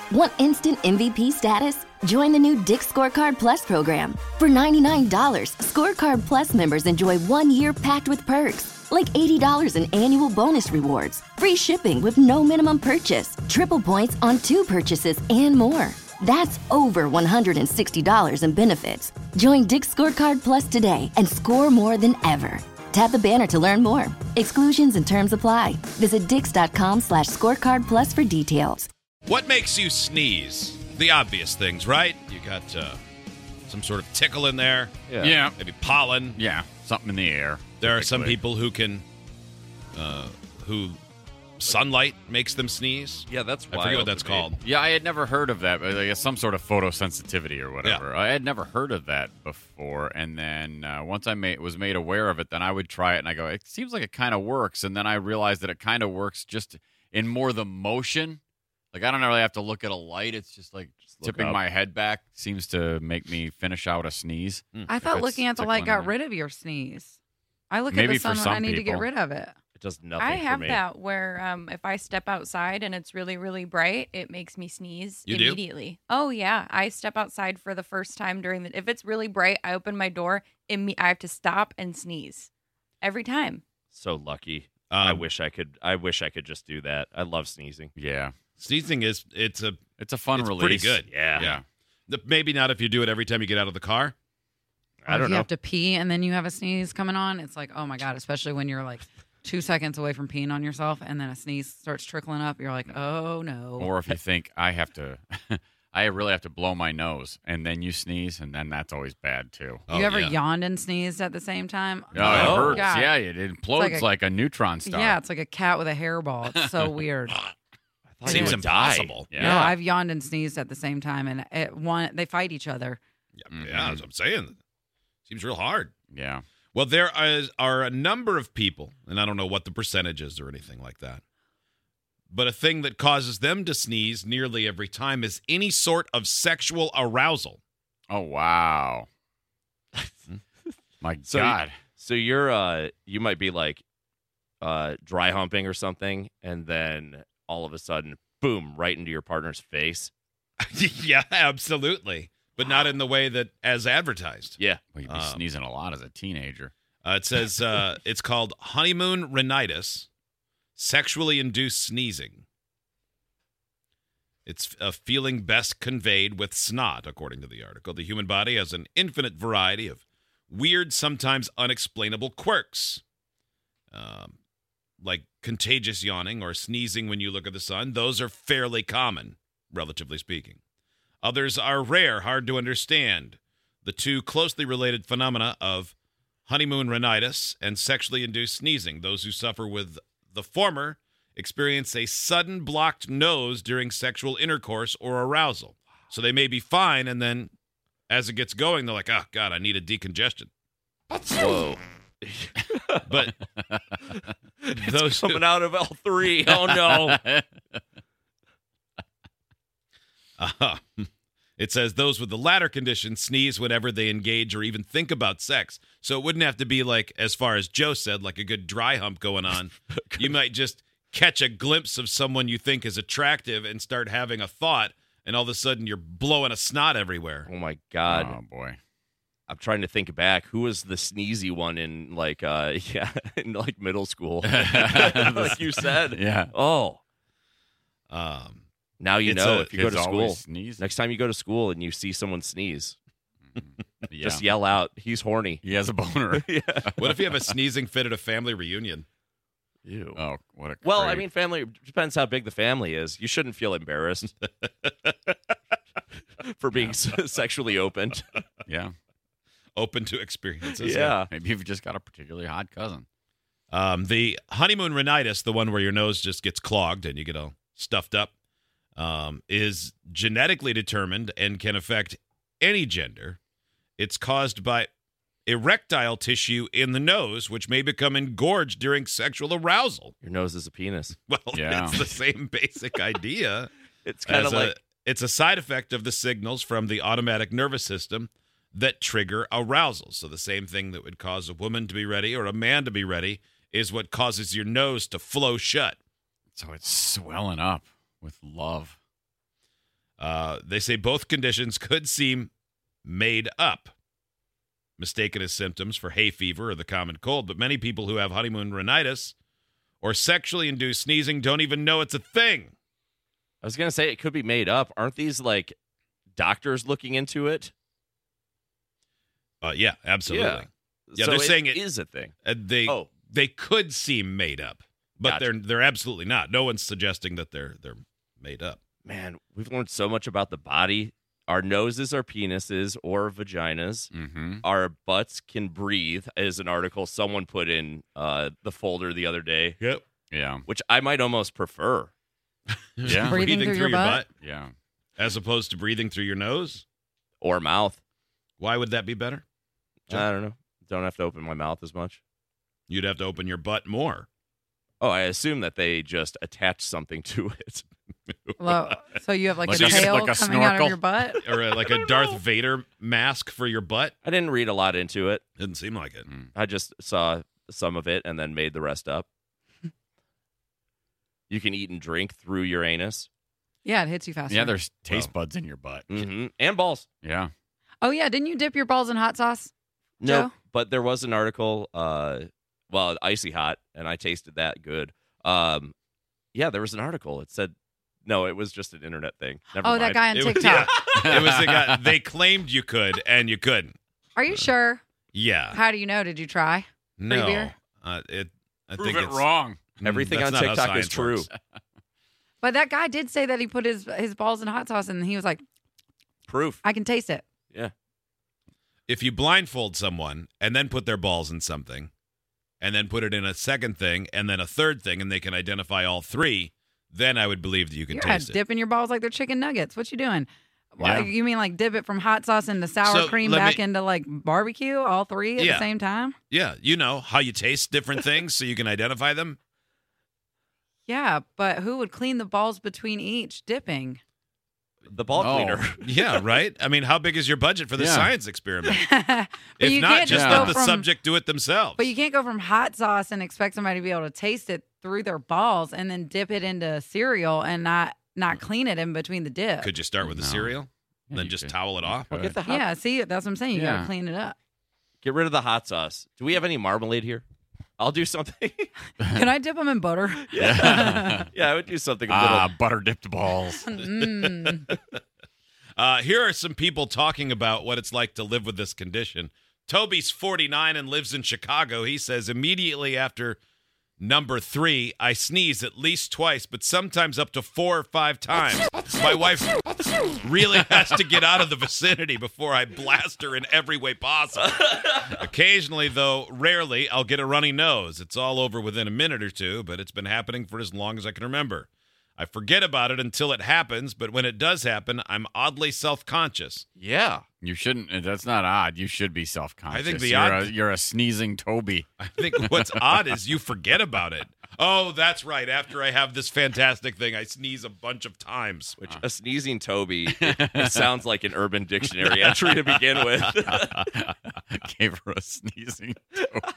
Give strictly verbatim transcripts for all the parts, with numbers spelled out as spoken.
Want instant M V P status? Join the new Dick's Scorecard Plus program. For ninety-nine dollars, Scorecard Plus members enjoy one year packed with perks, like eighty dollars in annual bonus rewards, free shipping with no minimum purchase, triple points on two purchases, and more. That's over one hundred sixty dollars in benefits. Join Dick's Scorecard Plus today and score more than ever. Tap the banner to learn more. Exclusions and terms apply. Visit dix.com slash scorecard plus for details. What makes you sneeze? The obvious things, right? You got uh, some sort of tickle in there. Yeah. Yeah. Maybe pollen. Yeah. Something in the air. There are some typically. people who can, uh, who sunlight makes them sneeze. Yeah, that's I forget what that's called. Yeah, I had never heard of that, but I guess some sort of photosensitivity or whatever. Yeah. I had never heard of that before, and then uh, once I made, was made aware of it, then I would try it, and I go, it seems like it kind of works, and then I realized that it kind of works just in more the motion. Like, I don't really have to look at a light. It's just like just tipping up. my head back seems to make me finish out a sneeze. I thought If looking it's at the light tickling got there. rid of your sneeze. I look Maybe at the for sun when some I need to get people. rid of it. It does nothing I for have me. that where um, if I step outside and it's really, really bright, it makes me sneeze You do? immediately. Oh, yeah. I step outside for the first time during the... If it's really bright, I open my door, imme- I have to stop and sneeze. Every time. So lucky. Um, I wish I could. I wish I could just do that. I love sneezing. Yeah. Sneezing is it's a It's a fun it's release. pretty good. Yeah. yeah. The, maybe not if you do it every time you get out of the car. I Or don't if you know. have to pee and then you have a sneeze coming on, it's like, oh my God, especially when you're like two seconds away from peeing on yourself and then a sneeze starts trickling up. You're like, oh no. Or if you think I have to, I really have to blow my nose, and then you sneeze, and then that's always bad too. Oh, you ever yeah. yawned and sneezed at the same time? Oh, it Oh, hurts. God. Yeah, it implodes like like a- a, neutron star. Yeah, it's like a cat with a hairball. It's so weird. I thought Seems you would die. impossible. Yeah. No, I've yawned and sneezed at the same time, and it, one they fight each other. Yeah, yeah, that's what I'm saying. Seems real hard. Yeah. Well, there is, are a number of people, and I don't know what the percentage is or anything like that, but a thing that causes them to sneeze nearly every time is any sort of sexual arousal. Oh, wow. My So- God. So you're uh you might be like uh dry humping or something, and then all of a sudden, boom, right into your partner's face. Yeah, absolutely. But not in the way that as advertised. Yeah. Well, you'd be Um, sneezing a lot as a teenager. Uh, it says uh, it's called honeymoon rhinitis, sexually induced sneezing. It's a feeling best conveyed with snot, according to the article. The human body has an infinite variety of weird, sometimes unexplainable quirks, um, like contagious yawning or sneezing when you look at the sun. Those are fairly common, relatively speaking. Others are rare, hard to understand. The two closely related phenomena of honeymoon rhinitis and sexually induced sneezing. Those who suffer with the former experience a sudden blocked nose during sexual intercourse or arousal. So they may be fine, and then as it gets going, they're like, oh, God, I need a decongestion. Whoa. But It's those who- coming out of L three. Oh no. Uh, it says those with the latter condition sneeze whenever they engage or even think about sex. So it wouldn't have to be like, as far as Joe said, like a good dry hump going on. You might just catch a glimpse of someone you think is attractive and start having a thought, and all of a sudden you're blowing a snot everywhere. Oh my God. Oh, boy. I'm trying to think back. Who was the sneezy one in like uh yeah in like middle school? Like you said. Yeah. Oh. Um, Now you It's know a- if you go Kids to always school. sneeze. Next time you go to school and you see someone sneeze, Yeah. just yell out, "He's horny." He has a boner. Yeah. what if you have a sneezing fit at a family reunion? Ew. Oh, what a Well, I creep. mean, family depends how big the family is. You shouldn't feel embarrassed for being s sexually opened. Yeah. Open to experiences. Yeah. Maybe you've just got a particularly hot cousin. Um, the honeymoon rhinitis, the one where your nose just gets clogged and you get all stuffed up, um, is genetically determined and can affect any gender. It's caused by erectile tissue in the nose, which may become engorged during sexual arousal. Your nose is a penis. Well, Yeah. it's the same basic idea. It's kind as of a- like it's a side effect of the signals from the automatic nervous system that trigger arousal. So the same thing that would cause a woman to be ready or a man to be ready is what causes your nose to flow shut. So it's swelling up with love. Uh, they say both conditions could seem made up, mistaken as symptoms for hay fever or the common cold, but many people who have honeymoon rhinitis or sexually induced sneezing don't even know it's a thing. I was gonna say it could be made up. Aren't these like doctors looking into it? Uh, yeah, absolutely. Yeah. Yeah, so they're saying it is a thing. Uh, they Oh. they could seem made up, but Gotcha. they're they're absolutely not. No one's suggesting that they're they're made up. Man, we've learned so much about the body. Our noses are penises or vaginas. Mm-hmm. Our butts can breathe, is an article someone put in uh, the folder the other day, Yep. Yeah. which I might almost prefer. Yeah. Breathing through your butt? Yeah. as opposed to breathing through your nose. Or mouth. Why would that be better? I don't know. Don't have to open my mouth as much. You'd have to open your butt more. Oh, I assume that they just attach something to it. Well, so you have like, Like a a- tail like a coming out of snorkel? your butt? Or uh, like a Darth Vader mask for your butt. I didn't read a lot into it. Didn't seem like it. I just saw some of it and then made the rest up. You can eat and drink through your anus. Yeah, it hits you faster. Yeah, there's taste Well. buds in your butt. Mm-hmm. And balls. Yeah. Oh yeah, didn't you dip your balls in hot sauce? No, Joe? but there was an article, uh, well, icy hot, and I tasted that good. Um, yeah, there was an article. It said, no, it was just an internet thing. Never Oh, mind. that guy on It was, TikTok. yeah. It was the guy. They claimed you could, and you couldn't. Are you sure? Yeah. How do you know? Did you try? No. beer? Uh, it. I Prove think it it's wrong. Mm, Everything that's on not how TikTok is science true. works. But that guy did say that he put his his balls in hot sauce and he was like, Proof. I can taste it. Yeah. If you blindfold someone and then put their balls in something, and then put it in a second thing, and then a third thing, and they can identify all three, then I would believe that you can You're taste not it. dipping your balls like they're chicken nuggets. What you doing? Why, Yeah. you mean like dip it from hot sauce into sour So, cream let back me- into like barbecue, all three at Yeah. the same time? Yeah, you know how you taste different things so you can identify them. Yeah, but who would clean the balls between each dipping? The ball Oh. cleaner. Yeah, right? I mean, how big is your budget for this Yeah. science experiment? but If you not, can't just just let go the from, subject do it themselves. But you can't go from hot sauce and expect somebody to be able to taste it through their balls and then dip it into cereal and not not clean it in between the dip. Could you start with the No. cereal, Yeah, then you just could. towel it off? Could. Get the hot. Yeah, see, that's what I'm saying. You Yeah. gotta clean it up. Get rid of the hot sauce. Do we have any marmalade here? I'll do something. Can I dip them in butter? yeah. yeah, I would do something a little. Ah, butter dipped balls. Mm. Uh, here are some people talking about what it's like to live with this condition. Toby's forty-nine and lives in Chicago. He says, immediately after number three, I sneeze at least twice, but sometimes up to four or five times. My wife really has to get out of the vicinity before I blast her in every way possible. Occasionally, though, rarely, I'll get a runny nose. It's all over within a minute or two, but it's been happening for as long as I can remember. I forget about it until it happens, but when it does happen, I'm oddly self-conscious. Yeah. You shouldn't. That's not odd. You should be self-conscious. I think the you're, odd- a, you're a sneezing Toby. I think what's odd is you forget about it. Oh, that's right. After I have this fantastic thing, I sneeze a bunch of times. Which a sneezing Toby, it, it sounds like an Urban Dictionary entry to begin with. Gave her a sneezing Toby.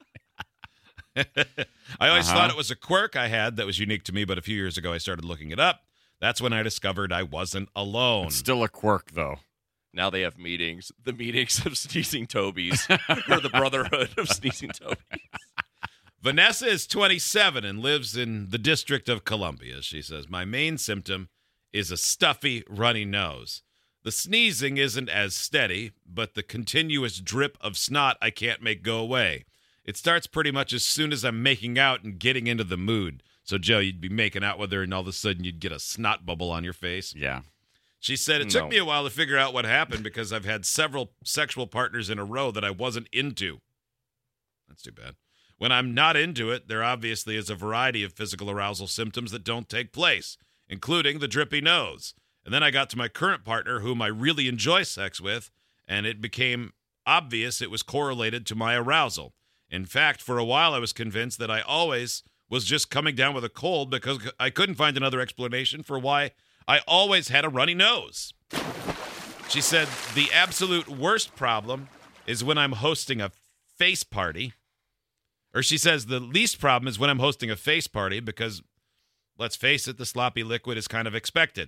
I always Uh-huh. thought it was a quirk I had that was unique to me, but a few years ago I started looking it up. That's when I discovered I wasn't alone. It's still a quirk, though. Now they have meetings. The meetings of sneezing Tobies, or the brotherhood of sneezing Tobies. Vanessa is twenty-seven and lives in the District of Columbia. She says, my main symptom is a stuffy, runny nose. The sneezing isn't as steady, but the continuous drip of snot I can't make go away. It starts pretty much as soon as I'm making out and getting into the mood. So, Joe, you'd be making out with her, and all of a sudden you'd get a snot bubble on your face. Yeah. She said, it took No. me a while to figure out what happened because I've had several sexual partners in a row that I wasn't into. That's too bad. When I'm not into it, there obviously is a variety of physical arousal symptoms that don't take place, including the drippy nose. And then I got to my current partner, whom I really enjoy sex with, and it became obvious it was correlated to my arousal. In fact, for a while I was convinced that I always was just coming down with a cold because I couldn't find another explanation for why I always had a runny nose. She said, the absolute worst problem is when I'm hosting a face party. Or she says the least problem is when I'm hosting a face party because, let's face it, the sloppy liquid is kind of expected.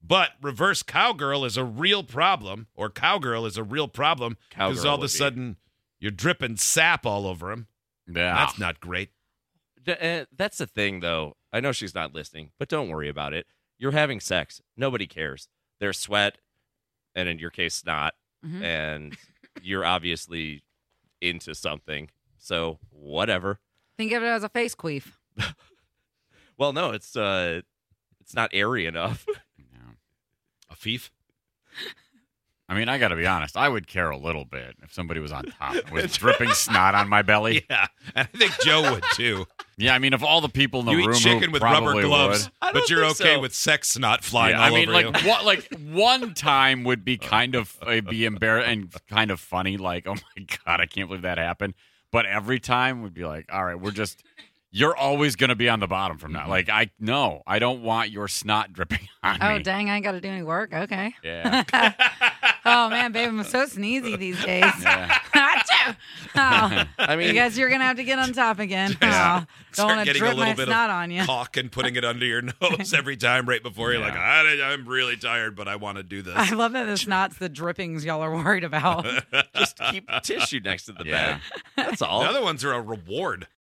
But reverse cowgirl is a real problem, or cowgirl is a real problem because Cowgirl all of a would be. sudden you're dripping sap all over him. Yeah. That's not great. D- uh, That's the thing, though. I know she's not listening, but don't worry about it. You're having sex. Nobody cares. There's sweat, and in your case, snot, Mhm. and you're obviously into something. So whatever. Think of it as a face queef. Well, no, it's uh, it's not airy enough. Yeah. A fief? I mean, I got to be honest. I would care a little bit if somebody was on top with dripping snot on my belly. Yeah, and I think Joe would too. Yeah, I mean, of all the people in the You room eat chicken who with rubber probably gloves, would. I but don't you're think okay so. with sex snot flying Yeah, all I mean, over like you. what, like one time would be kind of uh, be embarrassing and kind of funny. Like, oh my god, I can't believe that happened. But every time would be like, all right, we're just. You're always going to be on the bottom from now. Like, I no, I don't want your snot dripping on Oh, me. dang, I ain't got to do any work. Okay. Yeah. Oh, man, babe, I'm so sneezy these days. Yeah. Achoo! Oh, I mean, you guys, you're going to have to get on top again. Yeah. Oh, don't Start want to getting a drip little my bit snot of on you. caulk and putting it under your nose every time right before you're like, I, I'm really tired, but I want to do this. I love that the snot's the drippings y'all are worried about. just keep tissue next to the Yeah. bed. That's all. The other ones are a reward.